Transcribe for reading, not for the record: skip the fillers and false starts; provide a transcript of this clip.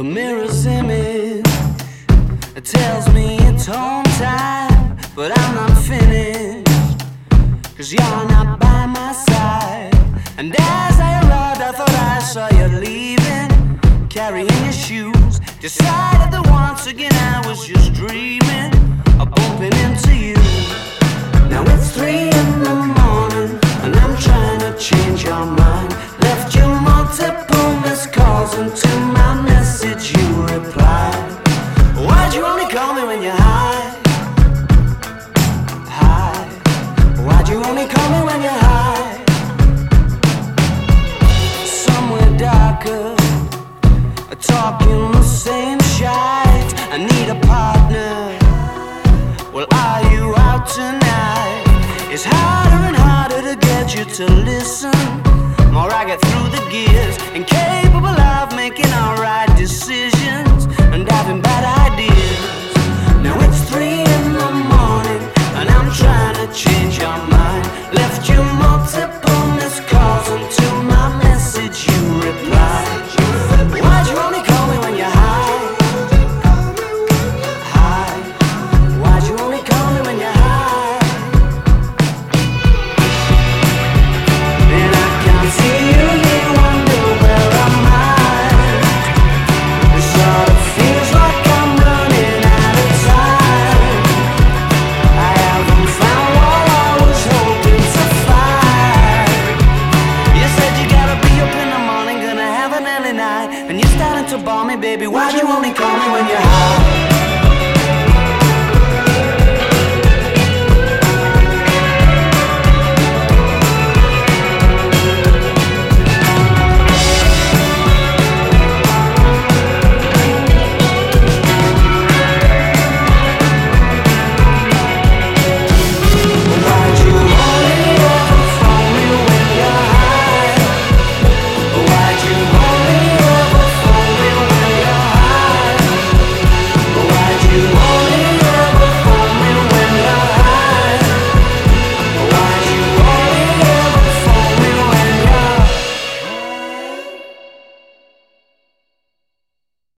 The mirror's image, it tells me it's home time, but I'm not finished, 'cause you're not by my side. And as I arrived, I thought I saw you leaving, carrying your shoes. Decided that once again I was just dreaming of bumping into you. Now it's 3 in the morning and I'm trying to change your mind. Left you multiple missed calls, and to my message you replied. Why'd you only call me when you're high? High. Why'd you only call me when you're high? Somewhere darker, talking the same shite. I need a partner. Well, are you out tonight? It's harder and harder to get you to listen. More I get through the gears, incapable of making alright decisions and having bad ideas.